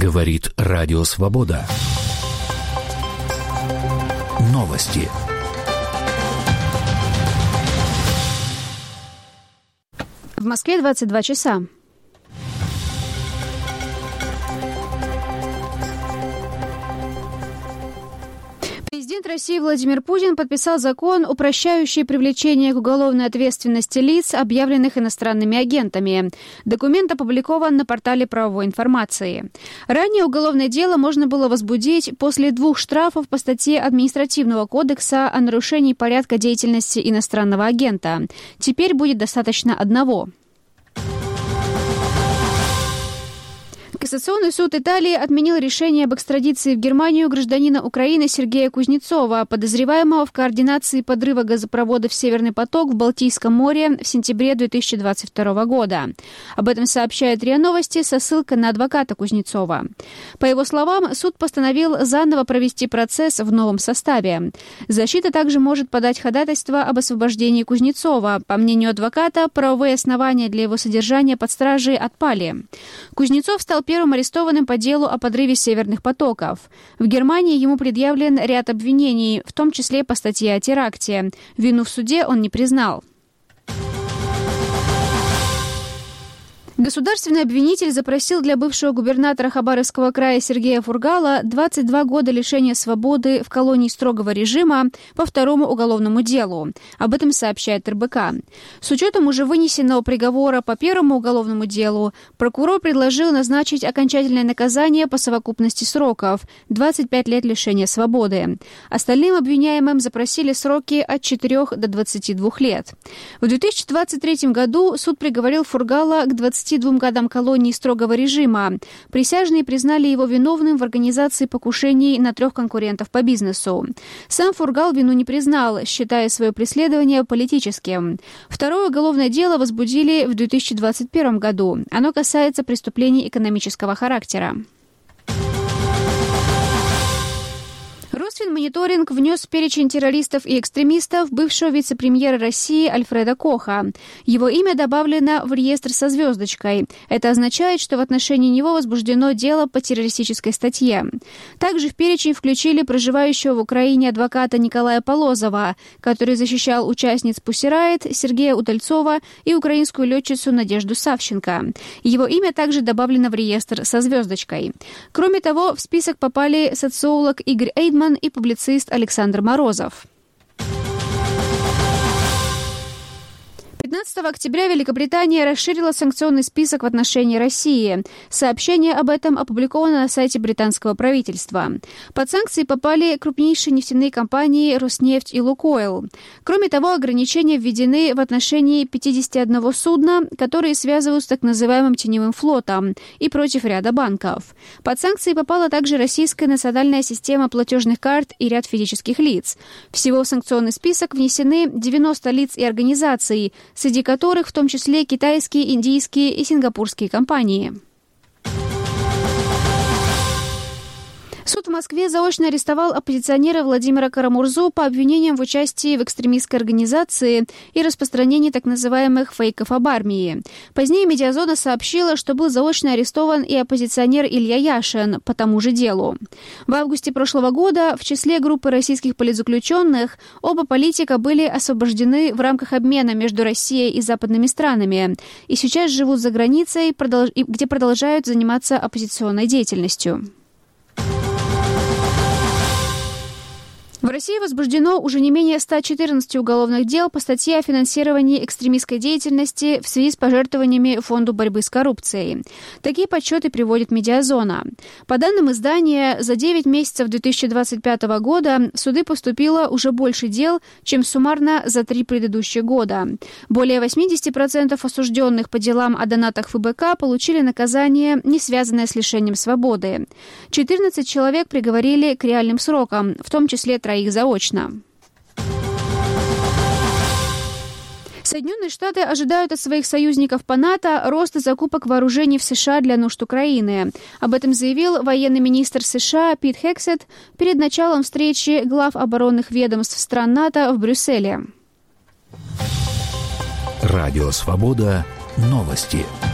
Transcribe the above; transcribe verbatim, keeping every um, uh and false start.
Говорит Радио Свобода. Новости. В Москве двадцать два часа. Президент России Владимир Путин подписал закон, упрощающий привлечение к уголовной ответственности лиц, объявленных иностранными агентами. Документ опубликован на портале правовой информации. Ранее уголовное дело можно было возбудить после двух штрафов по статье Административного кодекса о нарушении порядка деятельности иностранного агента. Теперь будет достаточно одного. Кассационный суд Италии отменил решение об экстрадиции в Германию гражданина Украины Сергея Кузнецова, подозреваемого в координации подрыва газопроводов «Северный поток» в Балтийском море в сентябре две тысячи двадцать второго года. Об этом сообщает РИА Новости со ссылкой на адвоката Кузнецова. По его словам, суд постановил заново провести процесс в новом составе. Защита также может подать ходатайство об освобождении Кузнецова. По мнению адвоката, правовые основания для его содержания под стражей отпали. Кузнецов стал первым арестованным по делу о подрыве «Северных потоков». В Германии ему предъявлен ряд обвинений, в том числе по статье о теракте. Вину в суде он не признал. Государственный обвинитель запросил для бывшего губернатора Хабаровского края Сергея Фургала двадцать два года лишения свободы в колонии строгого режима по второму уголовному делу. Об этом сообщает эр бэ ка. С учетом уже вынесенного приговора по первому уголовному делу, прокурор предложил назначить окончательное наказание по совокупности сроков – двадцать пять лет лишения свободы. Остальным обвиняемым запросили сроки от четырёх до двадцати двух лет. В две тысячи двадцать третьем году суд приговорил Фургала к двадцати двум годам колонии строгого режима. Присяжные признали его виновным в организации покушений на трех конкурентов по бизнесу. Сам Фургал вину не признал, считая свое преследование политическим. Второе уголовное дело возбудили в две тысячи двадцать первом году. Оно касается преступлений экономического характера. Росфинмониторинг внес в перечень террористов и экстремистов бывшего вице-премьера России Альфреда Коха. Его имя добавлено в реестр со звездочкой. Это означает, что в отношении него возбуждено дело по террористической статье. Также в перечень включили проживающего в Украине адвоката Николая Полозова, который защищал участниц Pussy Riot Сергея Удальцова и украинскую летчицу Надежду Савченко. Его имя также добавлено в реестр со звездочкой. Кроме того, в список попали социолог Игорь Эйдман и публицист Александр Морозов. пятнадцатого октября Великобритания расширила санкционный список в отношении России. Сообщение об этом опубликовано на сайте британского правительства. Под санкции попали крупнейшие нефтяные компании «Роснефть» и «Лукойл». Кроме того, ограничения введены в отношении пятидесяти одного судна, которые связывают с так называемым теневым флотом, и против ряда банков. Под санкции попала также российская национальная система платежных карт и ряд физических лиц. Всего в санкционный список внесены девяносто лиц и организаций, среди которых в том числе китайские, индийские и сингапурские компании. Суд в Москве заочно арестовал оппозиционера Владимира Карамурзу по обвинениям в участии в экстремистской организации и распространении так называемых фейков об армии. Позднее «Медиазона» сообщила, что был заочно арестован и оппозиционер Илья Яшин по тому же делу. В августе прошлого года в числе группы российских политзаключенных оба политика были освобождены в рамках обмена между Россией и западными странами и сейчас живут за границей, где продолжают заниматься оппозиционной деятельностью. В России возбуждено уже не менее ста четырнадцати уголовных дел по статье о финансировании экстремистской деятельности в связи с пожертвованиями Фонду борьбы с коррупцией. Такие подсчеты приводит «Медиазона». По данным издания, за девять месяцев две тысячи двадцать пятого года в суды поступило уже больше дел, чем суммарно за три предыдущих года. Более восемьдесят процентов осужденных по делам о донатах эф бэ ка получили наказание, не связанное с лишением свободы. четырнадцать человек приговорили к реальным срокам, в том числе троих их заочно. Соединенные Штаты ожидают от своих союзников по НАТО роста закупок вооружений в США для нужд Украины. Об этом заявил военный министр США Пит Хексет перед началом встречи глав оборонных ведомств стран НАТО в Брюсселе. Радио Свобода. Новости.